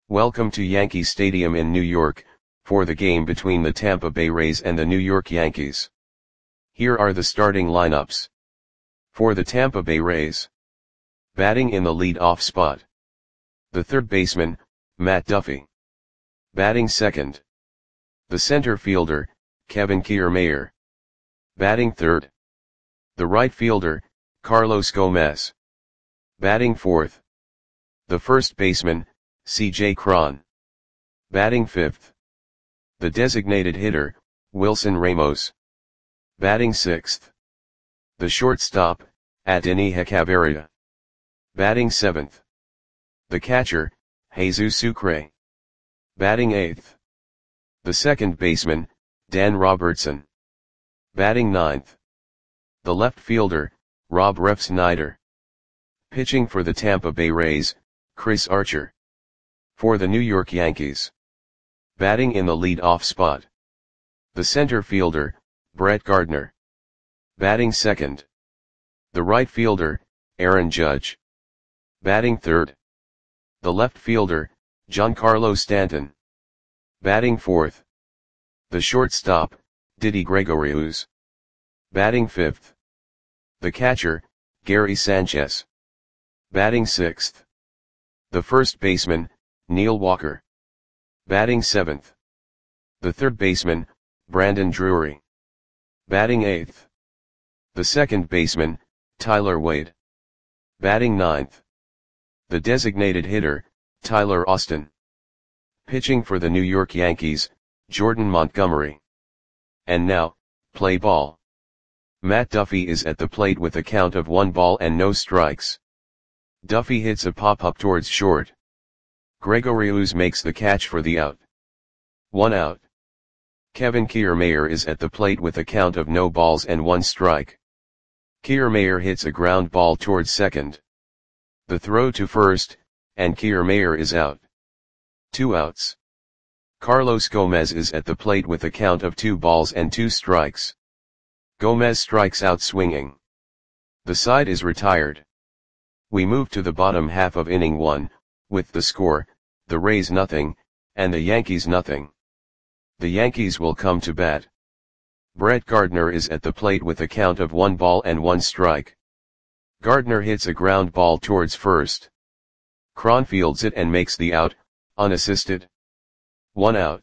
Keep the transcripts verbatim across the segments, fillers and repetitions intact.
Welcome to Yankee Stadium in New York, for the game between the Tampa Bay Rays and the New York Yankees. Here are the starting lineups. For the Tampa Bay Rays. Batting in the lead-off spot. The third baseman, Matt Duffy. Batting second. The center fielder, Kevin Kiermaier. Batting third. The right fielder, Carlos Gomez. Batting fourth. The first baseman, C J Cron. Batting fifth. The designated hitter, Wilson Ramos. Batting sixth. The shortstop, Adeiny Hechavarria. Batting seventh. The catcher, Jesus Sucre. Batting eighth. The second baseman, Dan Robertson. Batting ninth. The left fielder, Rob Refsnyder. Pitching for the Tampa Bay Rays, Chris Archer. For the New York Yankees. Batting in the lead-off spot. The center fielder, Brett Gardner. Batting second. The right fielder, Aaron Judge. Batting third. The left fielder, Giancarlo Stanton. Batting fourth. The shortstop, Didi Gregorius. Batting fifth. The catcher, Gary Sanchez. Batting sixth. The first baseman, Neil Walker. Batting seventh. The third baseman, Brandon Drury. Batting eighth. The second baseman, Tyler Wade. Batting ninth. The designated hitter, Tyler Austin. Pitching for the New York Yankees, Jordan Montgomery. And now, play ball. Matt Duffy is at the plate with a count of one ball and no strikes. Duffy hits a pop-up towards short. Gregorius makes the catch for the out. One out. Kevin Kiermaier is at the plate with a count of no balls and one strike. Kiermaier hits a ground ball towards second. The throw to first, and Kiermaier is out. Two outs. Carlos Gomez is at the plate with a count of two balls and two strikes. Gomez strikes out swinging. The side is retired. We move to the bottom half of inning one, with the score, the Rays nothing, and the Yankees nothing. The Yankees will come to bat. Brett Gardner is at the plate with a count of one ball and one strike. Gardner hits a ground ball towards first. Cron fields it and makes the out, unassisted. One out.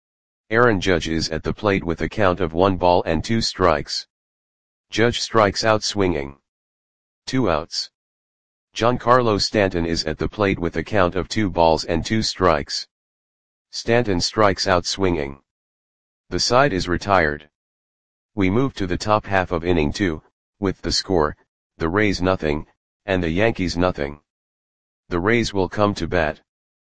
Aaron Judge is at the plate with a count of one ball and two strikes. Judge strikes out swinging. Two outs. Giancarlo Stanton is at the plate with a count of two balls and two strikes. Stanton strikes out swinging. The side is retired. We move to the top half of inning two, with the score, the Rays nothing, and the Yankees nothing. The Rays will come to bat.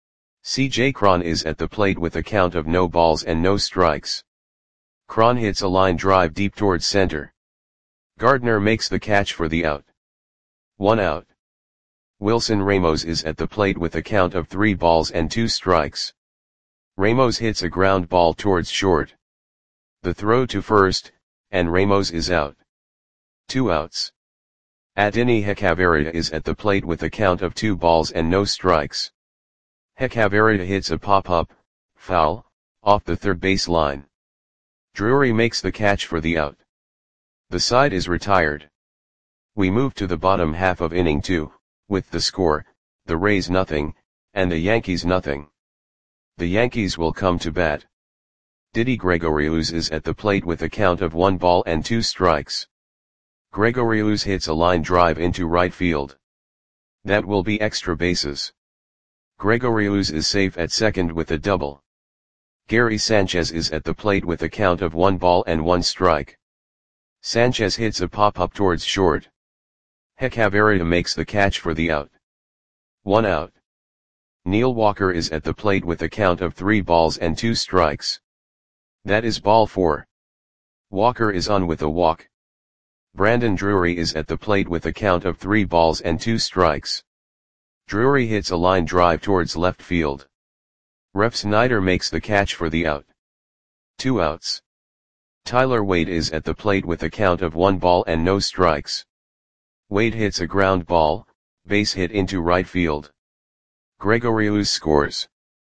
C J Cron is at the plate with a count of no balls and no strikes. Cron hits a line drive deep towards center. Gardner makes the catch for the out. One out. Wilson Ramos is at the plate with a count of three balls and two strikes. Ramos hits a ground ball towards short. The throw to first, and Ramos is out. Two outs. Adeiny Hechavarria is at the plate with a count of two balls and no strikes. Hechavarria hits a pop-up, foul, off the third base line. Drury makes the catch for the out. The side is retired. We move to the bottom half of inning two, with the score, the Rays nothing, and the Yankees nothing. The Yankees will come to bat. Didi Gregorius is at the plate with a count of one ball and two strikes. Gregorius hits a line drive into right field. That will be extra bases. Gregorius is safe at second with a double. Gary Sanchez is at the plate with a count of one ball and one strike. Sanchez hits a pop-up towards short. Hechavarria makes the catch for the out. One out. Neil Walker is at the plate with a count of three balls and two strikes. That is ball four. Walker is on with a walk. Brandon Drury is at the plate with a count of three balls and two strikes. Drury hits a line drive towards left field. Refsnyder makes the catch for the out. Two outs. Tyler Wade is at the plate with a count of one ball and no strikes. Wade hits a ground ball, base hit into right field. Gregorius scores.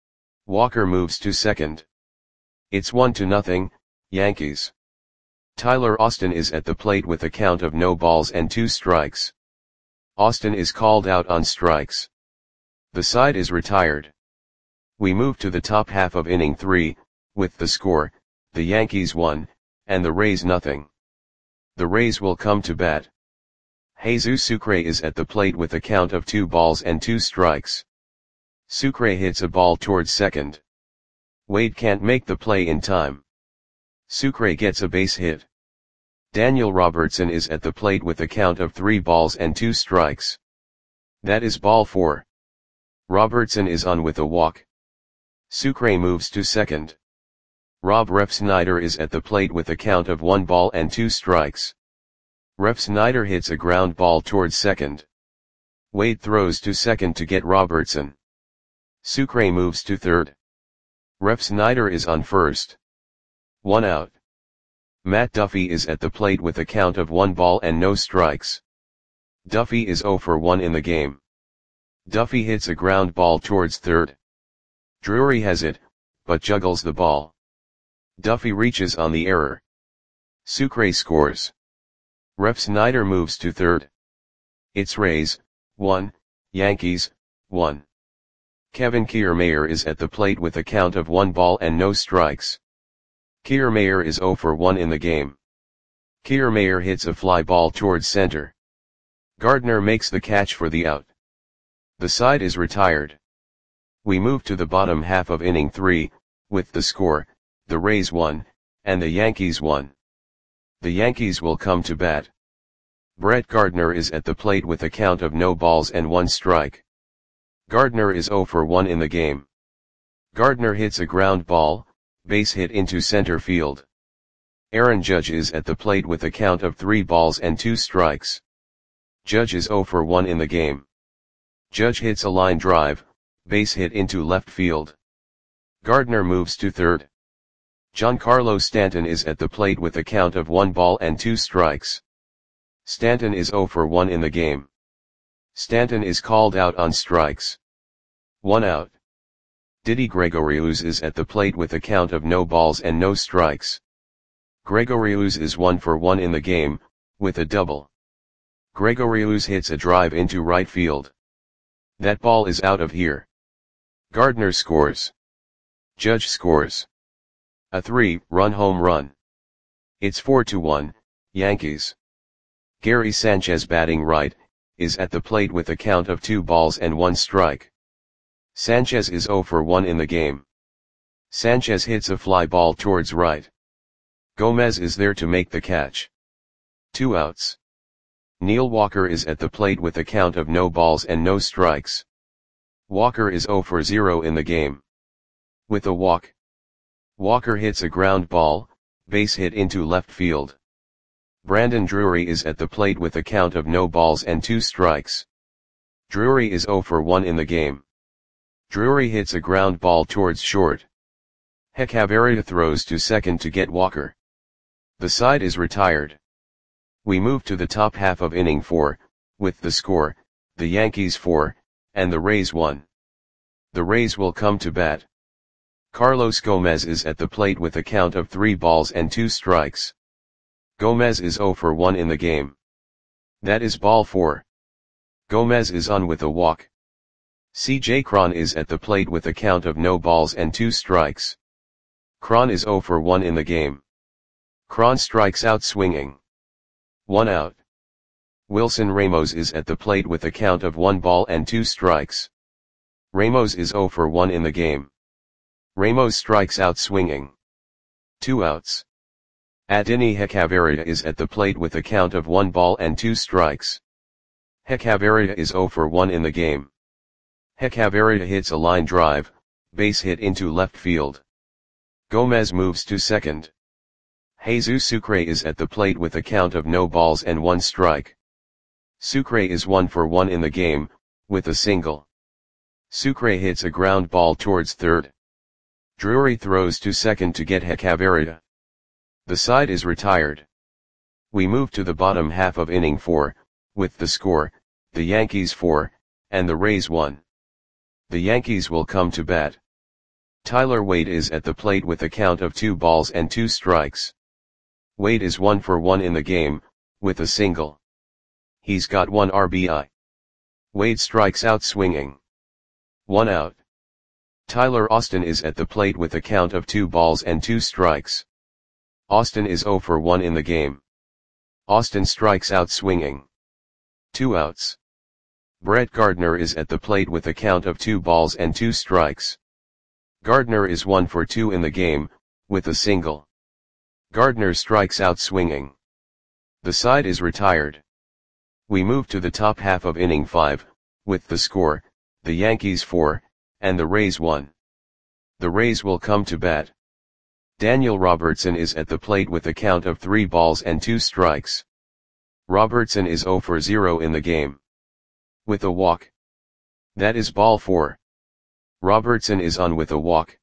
Walker moves to second. It's one to nothing, Yankees. Tyler Austin is at the plate with a count of no balls and two strikes. Austin is called out on strikes. The side is retired. We move to the top half of inning three, with the score, the Yankees one, and the Rays nothing. The Rays will come to bat. Jesus Sucre is at the plate with a count of two balls and two strikes. Sucre hits a ball towards second. Wade can't make the play in time. Sucre gets a base hit. Daniel Robertson is at the plate with a count of three balls and two strikes. That is ball four. Robertson is on with a walk. Sucre moves to second. Rob Refsnyder is at the plate with a count of one ball and two strikes. Refsnyder hits a ground ball towards second. Wade throws to second to get Robertson. Sucre moves to third. Refsnyder is on first. One out. Matt Duffy is at the plate with a count of one ball and no strikes. Duffy is zero for one in the game. Duffy hits a ground ball towards third. Drury has it, but juggles the ball. Duffy reaches on the error. Sucre scores. Refsnyder moves to third. It's Rays, one, Yankees, one. Kevin Kiermaier is at the plate with a count of one ball and no strikes. Kiermaier is zero for one in the game. Kiermaier hits a fly ball towards center. Gardner makes the catch for the out. The side is retired. We move to the bottom half of inning three, with the score, the Rays one, and the Yankees one. The Yankees will come to bat. Brett Gardner is at the plate with a count of no balls and one strike. Gardner is zero for one in the game. Gardner hits a ground ball, base hit into center field. Aaron Judge is at the plate with a count of three balls and two strikes. Judge is zero for one in the game. Judge hits a line drive, base hit into left field. Gardner moves to third. Giancarlo Stanton is at the plate with a count of one ball and two strikes. Stanton is zero for one in the game. Stanton is called out on strikes. One out. Didi Gregorius is at the plate with a count of no balls and no strikes. Gregorius is one for one in the game, with a double. Gregorius hits a drive into right field. That ball is out of here. Gardner scores. Judge scores. A three-run home run. It's four to one, Yankees. Gary Sanchez, batting right, is at the plate with a count of two balls and one strike. Sanchez is zero for one in the game. Sanchez hits a fly ball towards right. Gomez is there to make the catch. Two outs. Neil Walker is at the plate with a count of no balls and no strikes. Walker is zero for zero in the game. With a walk. Walker hits a ground ball, base hit into left field. Brandon Drury is at the plate with a count of no balls and two strikes. Drury is zero for one in the game. Drury hits a ground ball towards short. Hechavarria throws to second to get Walker. The side is retired. We move to the top half of inning four, with the score, the Yankees four, and the Rays one. The Rays will come to bat. Carlos Gomez is at the plate with a count of three balls and two strikes. Gomez is zero for one in the game. That is ball four. Gomez is on with a walk. C J Cron is at the plate with a count of no balls and two strikes. Cron is zero for one in the game. Cron strikes out swinging. One out. Wilson Ramos is at the plate with a count of one ball and two strikes. Ramos is zero for one in the game. Ramos strikes out swinging. Two outs. Adeiny Hechavarria is at the plate with a count of one ball and two strikes. Hechavarria is zero for one in the game. Hechavarria hits a line drive, base hit into left field. Gomez moves to second. Jesus Sucre is at the plate with a count of no balls and one strike. Sucre is one for one in the game, with a single. Sucre hits a ground ball towards third. Drury throws to second to get Hechavarria. The side is retired. We move to the bottom half of inning four, with the score, the Yankees four, and the Rays one. The Yankees will come to bat. Tyler Wade is at the plate with a count of two balls and two strikes. Wade is one for one in the game, with a single. He's got one R B I. Wade strikes out swinging. One out. Tyler Austin is at the plate with a count of two balls and two strikes. Austin is zero for one in the game. Austin strikes out swinging. Two outs. Brett Gardner is at the plate with a count of two balls and two strikes. Gardner is one for two in the game, with a single. Gardner strikes out swinging. The side is retired. We move to the top half of inning five, with the score, the Yankees four, and the Rays one. The Rays will come to bat. Daniel Robertson is at the plate with a count of three balls and two strikes. Robertson is zero for zero in the game. With a walk. That is ball four. Robertson is on with a walk.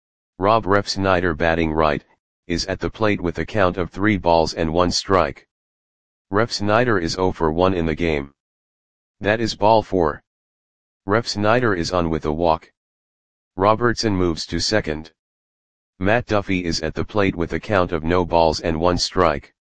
Rob Refsnyder, batting right, is at the plate with a count of three balls and one strike. Refsnyder is zero for one in the game. That is ball four. Refsnyder is on with a walk. Robertson moves to second. Matt Duffy is at the plate with a count of no balls and one strike.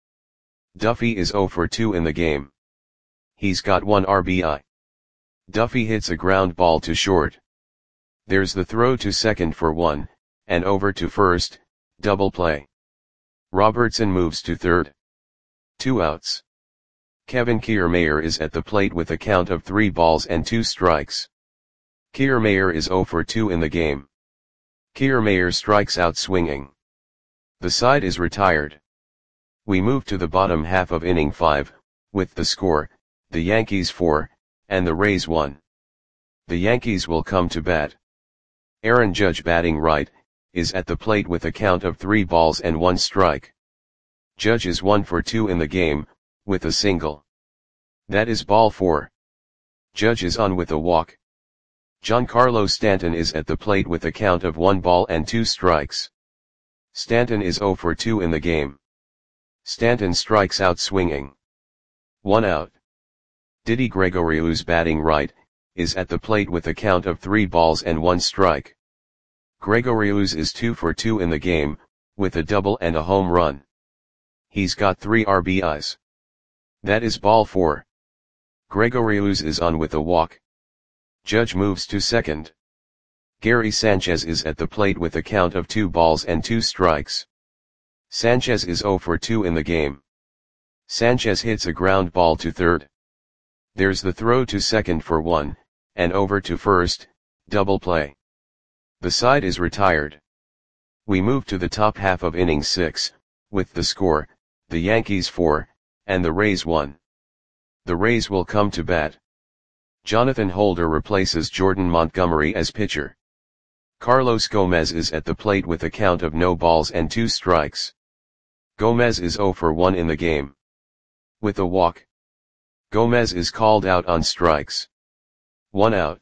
Duffy is zero for two in the game. He's got one R B I. Duffy hits a ground ball to short. There's the throw to second for one, and over to first, double play. Robertson moves to third. Two outs. Kevin Kiermaier is at the plate with a count of three balls and two strikes. Kiermaier is zero for two in the game. Kiermaier strikes out swinging. The side is retired. We move to the bottom half of inning five, with the score, the Yankees four, and the Rays one. The Yankees will come to bat. Aaron Judge, batting right, is at the plate with a count of three balls and one strike. Judge is one for two in the game, with a single. That is ball four. Judge is on with a walk. Giancarlo Stanton is at the plate with a count of one ball and two strikes. Stanton is zero for two in the game. Stanton strikes out swinging. One out. Didi Gregorius, batting right, is at the plate with a count of three balls and one strike. Gregorius is two for two in the game, with a double and a home run. He's got three R B Is. That is ball four. Gregorius is on with a walk. Judge moves to second. Gary Sanchez is at the plate with a count of two balls and two strikes. Sanchez is zero for two in the game. Sanchez hits a ground ball to third. There's the throw to second for one, and over to first, double play. The side is retired. We move to the top half of inning six, with the score, the Yankees four, and the Rays one. The Rays will come to bat. Jonathan Holder replaces Jordan Montgomery as pitcher. Carlos Gomez is at the plate with a count of no balls and two strikes. Gomez is zero for one in the game. With a walk. Gomez is called out on strikes. One out.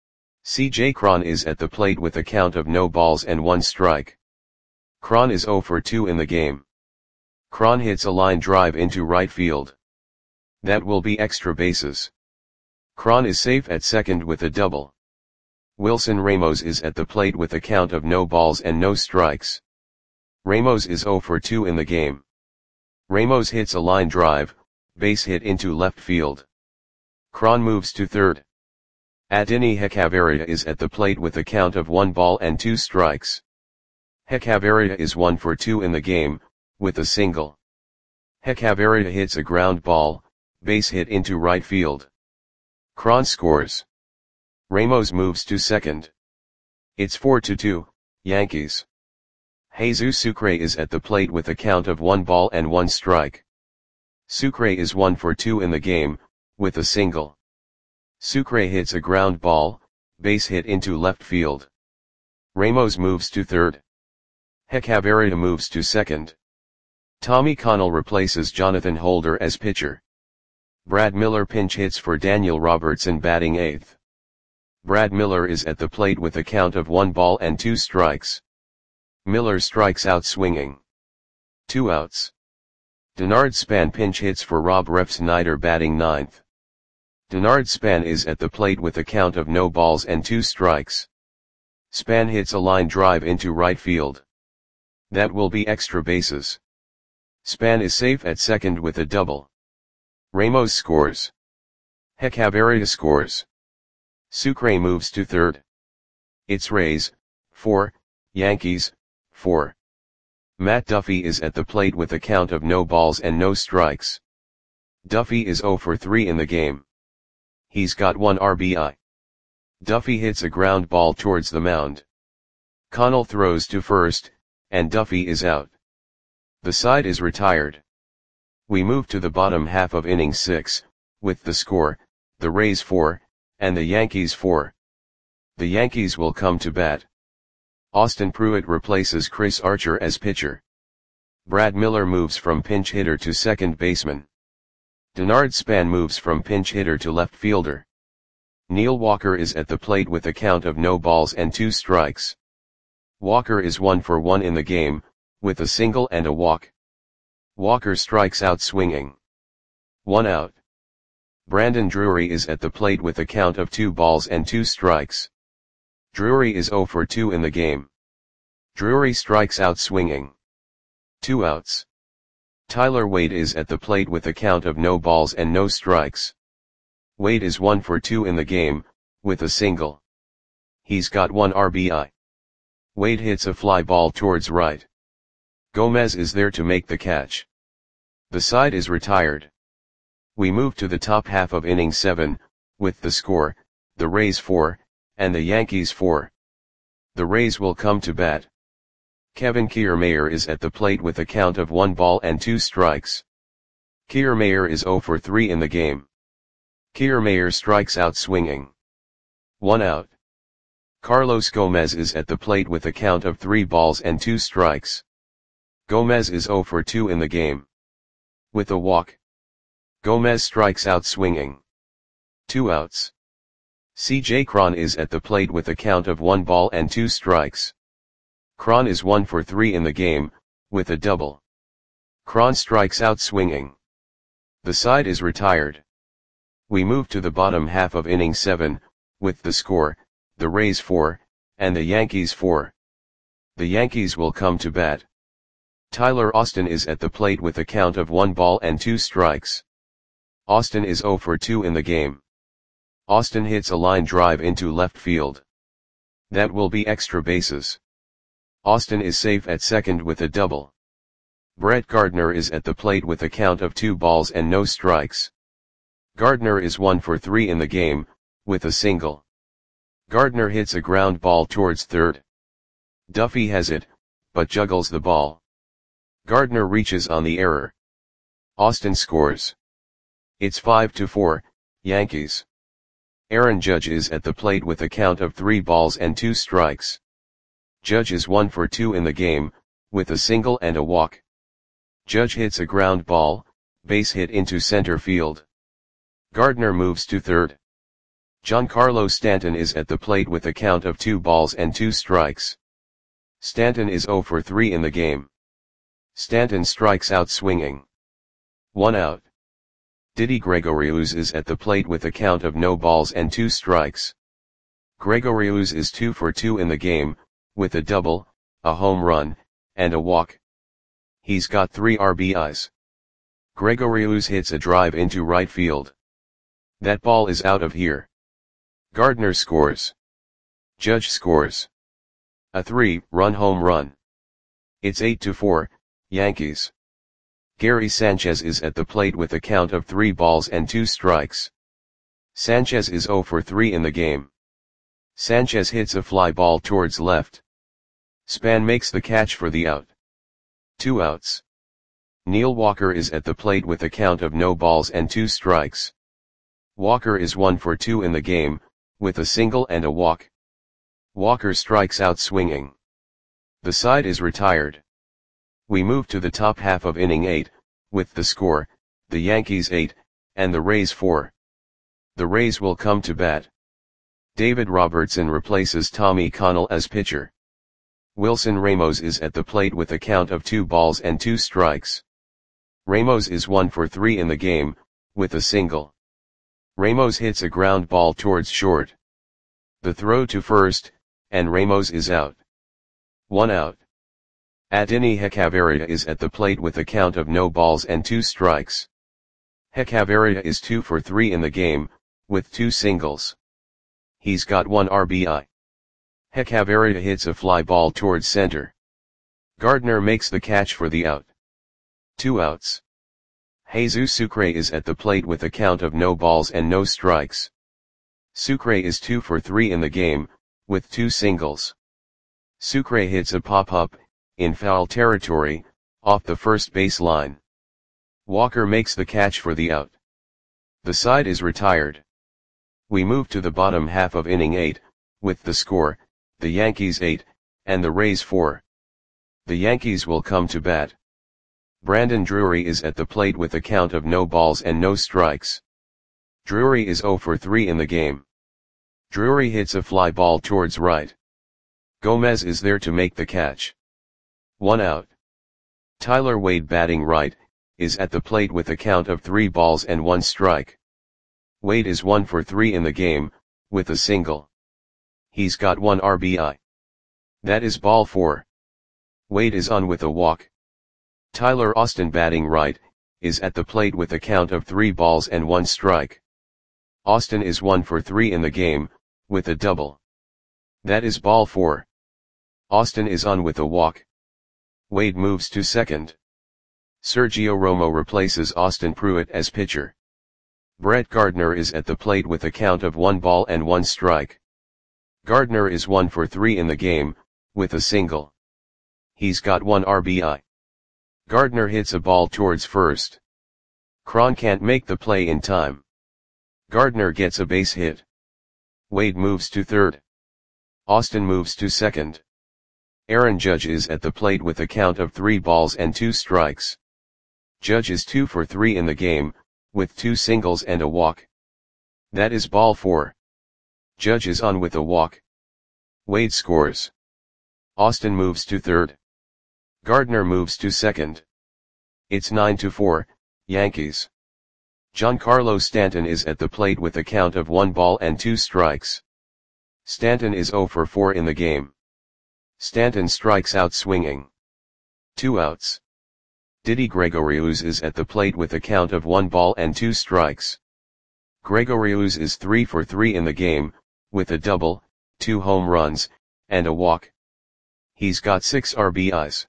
C J Cron is at the plate with a count of no balls and one strike. Cron is zero for two in the game. Cron hits a line drive into right field. That will be extra bases. Cron is safe at second with a double. Wilson Ramos is at the plate with a count of no balls and no strikes. Ramos is zero for two in the game. Ramos hits a line drive, base hit into left field. Cron moves to third. Adeiny Hechavarria is at the plate with a count of one ball and two strikes. Hechavarria is one for two in the game, with a single. Hechavarria hits a ground ball, base hit into right field. Cron scores. Ramos moves to second. It's four to two, Yankees. Jesus Sucre is at the plate with a count of one ball and one strike. Sucre is one for two in the game, with a single. Sucre hits a ground ball, base hit into left field. Ramos moves to third. Hechavarria moves to second. Tommy Connell replaces Jonathan Holder as pitcher. Brad Miller pinch hits for Daniel Robertson, batting eighth. Brad Miller is at the plate with a count of one ball and two strikes. Miller strikes out swinging. Two outs. Denard Span pinch hits for Rob Refsnyder, batting ninth. Denard Span is at the plate with a count of no balls and two strikes. Span hits a line drive into right field. That will be extra bases. Span is safe at second with a double. Ramos scores. Hechavarria scores. Sucre moves to third. It's Rays, four, Yankees, four. Matt Duffy is at the plate with a count of no balls and no strikes. Duffy is zero for three in the game. He's got one R B I. Duffy hits a ground ball towards the mound. Connell throws to first, and Duffy is out. The side is retired. We move to the bottom half of inning six, with the score, the Rays four, and the Yankees four. The Yankees will come to bat. Austin Pruitt replaces Chris Archer as pitcher. Brad Miller moves from pinch hitter to second baseman. Denard Span moves from pinch hitter to left fielder. Neil Walker is at the plate with a count of no balls and two strikes. Walker is one for one in the game, with a single and a walk. Walker strikes out swinging. One out. Brandon Drury is at the plate with a count of two balls and two strikes. Drury is zero for two in the game. Drury strikes out swinging. Two outs. Tyler Wade is at the plate with a count of no balls and no strikes. Wade is one for two in the game, with a single. He's got one R B I. Wade hits a fly ball towards right. Gomez is there to make the catch. The side is retired. We move to the top half of inning seven, with the score, the Rays four, and the Yankees four. The Rays will come to bat. Kevin Kiermaier is at the plate with a count of one ball and two strikes. Kiermaier is zero for three in the game. Kiermaier strikes out swinging. One out. Carlos Gomez is at the plate with a count of three balls and two strikes. Gomez is zero for two in the game. With a walk. Gomez strikes out swinging. Two outs. C J Cron is at the plate with a count of one ball and two strikes. Cron is one for three in the game, with a double. Cron strikes out swinging. The side is retired. We move to the bottom half of inning seven, with the score, the Rays four, and the Yankees four. The Yankees will come to bat. Tyler Austin is at the plate with a count of one ball and two strikes. Austin is zero for two in the game. Austin hits a line drive into left field. That will be extra bases. Austin is safe at second with a double. Brett Gardner is at the plate with a count of two balls and no strikes. Gardner is one for three in the game, with a single. Gardner hits a ground ball towards third. Duffy has it, but juggles the ball. Gardner reaches on the error. Austin scores. It's five to four, Yankees. Aaron Judge is at the plate with a count of three balls and two strikes. Judge is one for two in the game, with a single and a walk. Judge hits a ground ball, base hit into center field. Gardner moves to third. Giancarlo Stanton is at the plate with a count of two balls and two strikes. Stanton is zero for three in the game. Stanton strikes out swinging. One out. Didi Gregorius is at the plate with a count of no balls and two strikes. Gregorius is two for two in the game, with a double, a home run, and a walk. He's got three R B Is. Gregorius hits a drive into right field. That ball is out of here. Gardner scores. Judge scores. A three-run home run. It's eight to four, Yankees. Gary Sanchez is at the plate with a count of three balls and two strikes. Sanchez is zero for three in the game. Sanchez hits a fly ball towards left. Span makes the catch for the out. Two outs. Neil Walker is at the plate with a count of no balls and two strikes. Walker is one for two in the game, with a single and a walk. Walker strikes out swinging. The side is retired. We move to the top half of inning eight, with the score, the Yankees eight, and the Rays four. The Rays will come to bat. David Robertson replaces Tommy Connell as pitcher. Wilson Ramos is at the plate with a count of two balls and two strikes. Ramos is one for three in the game, with a single. Ramos hits a ground ball towards short. The throw to first, and Ramos is out. One out. Adeiny Hechavarria is at the plate with a count of no balls and two strikes. Hechavarria is two for three in the game, with two singles. He's got one R B I. Hechavarria hits a fly ball towards center. Gardner makes the catch for the out. Two outs. Jesus Sucre is at the plate with a count of no balls and no strikes. Sucre is two for three in the game, with two singles. Sucre hits a pop-up, in foul territory, off the first base line. Walker makes the catch for the out. The side is retired. We move to the bottom half of inning eight, with the score, the Yankees eight, and the Rays four. The Yankees will come to bat. Brandon Drury is at the plate with a count of no balls and no strikes. Drury is zero for three in the game. Drury hits a fly ball towards right. Gomez is there to make the catch. One out. Tyler Wade, batting right, is at the plate with a count of three balls and one strike. Wade is one for three in the game, with a single. He's got one R B I. That is ball four. Wade is on with a walk. Tyler Austin, batting right, is at the plate with a count of three balls and one strike. Austin is one for three in the game, with a double. That is ball four. Austin is on with a walk. Wade moves to second. Sergio Romo replaces Austin Pruitt as pitcher. Brett Gardner is at the plate with a count of one ball and one strike. Gardner is one for three in the game, with a single. He's got one R B I. Gardner hits a ball towards first. Cron can't make the play in time. Gardner gets a base hit. Wade moves to third. Austin moves to second. Aaron Judge is at the plate with a count of three balls and two strikes. Judge is two for three in the game, with two singles and a walk. That is ball four. Judge is on with a walk. Wade scores. Austin moves to third. Gardner moves to second. It's nine to four, Yankees. Giancarlo Stanton is at the plate with a count of one ball and two strikes. Stanton is zero for four in the game. Stanton strikes out swinging. Two outs. Didi Gregorius is at the plate with a count of one ball and two strikes. Gregorius is three for three in the game, with a double, two home runs, and a walk. He's got six R B Is.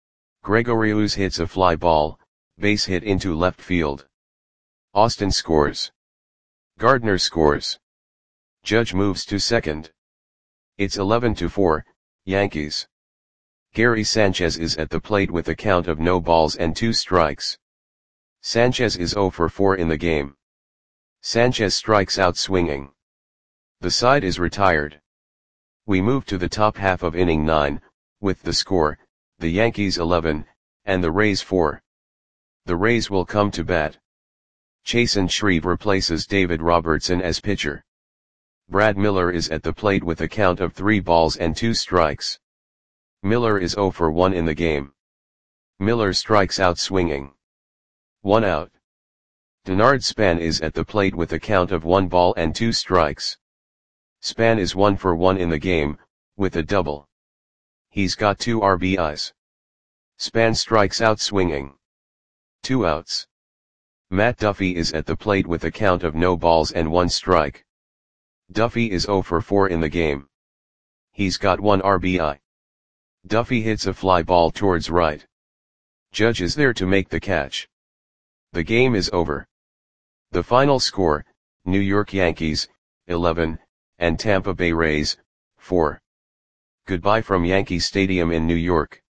Gregorius hits a fly ball, base hit into left field. Austin scores. Gardner scores. Judge moves to second. It's eleven to four, Yankees. Gary Sanchez is at the plate with a count of no balls and two strikes. Sanchez is zero for four in the game. Sanchez strikes out swinging. The side is retired. We move to the top half of inning nine, with the score, the Yankees eleven, and the Rays four. The Rays will come to bat. Chasen Shreve replaces David Robertson as pitcher. Brad Miller is at the plate with a count of three balls and two strikes. Miller is zero for one in the game. Miller strikes out swinging. One out. Denard Span is at the plate with a count of one ball and two strikes. Span is one for one in the game, with a double. He's got two R B Is. Span strikes out swinging. Two outs. Matt Duffy is at the plate with a count of no balls and one strike. Duffy is zero for four in the game. He's got one R B I. Duffy hits a fly ball towards right. Judge is there to make the catch. The game is over. The final score, New York Yankees, eleven, and Tampa Bay Rays, four. Goodbye from Yankee Stadium in New York.